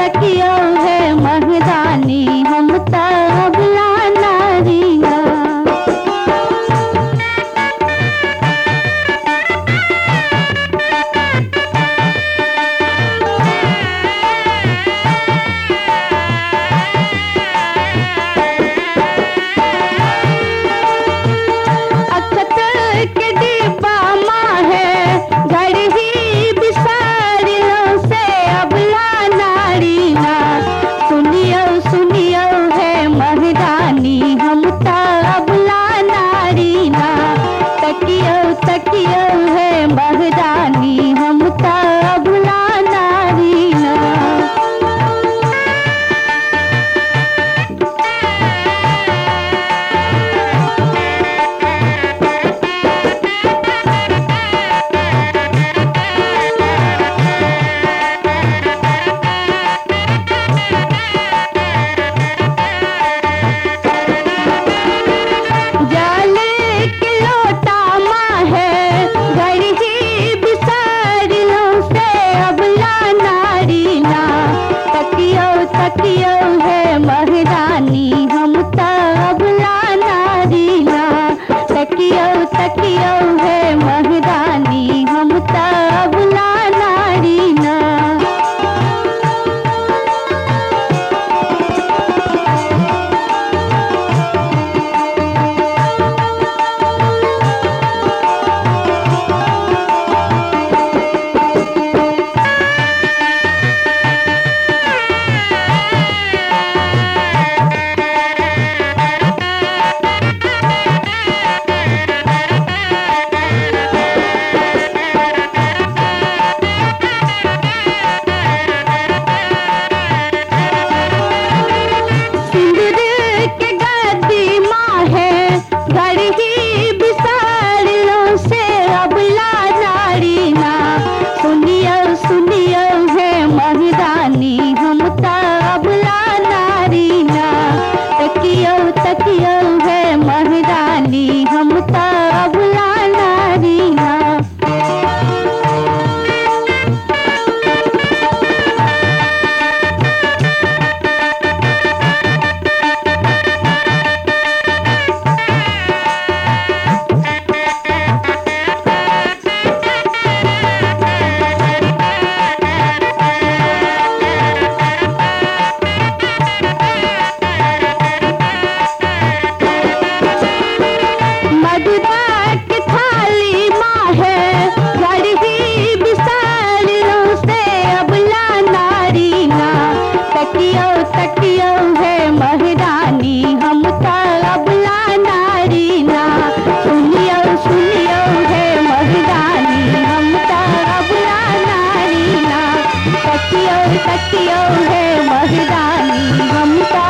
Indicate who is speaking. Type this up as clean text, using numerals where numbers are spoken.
Speaker 1: तकियो है महदानी हम तबला नारिया। अखत के डिब्बा माँ है घर ही बिसारियो से अबला नारीना। सुनियो सुनियो है महदानी हम तबला नारीना। तकियो तकियो है महदानी हम तबला नारीना। जाल के लोटा माँ है घर ही बिसारियो से अबला नारीना। तकियो तकियो है महदानी हम तबला नारीना। तकियो तकियो है महदानी हम तबला नारीना। सिंदूर के गद्दी माँ है घर ही बिसारियो से अबला नारीना। सुनियो सुनियो है महदानी हम तबला नारीना। तकियो तकियो है महदानी हम तबला नारीना। मधुरा की थाली माँ है घर ही बिसारियो से अबला नारीना। तकियो तकियो है महदानी हम तबला नारीना। सुनियो सुनियो है महदानी हम तबला नारीना। तकियो तकियो है महदानी हम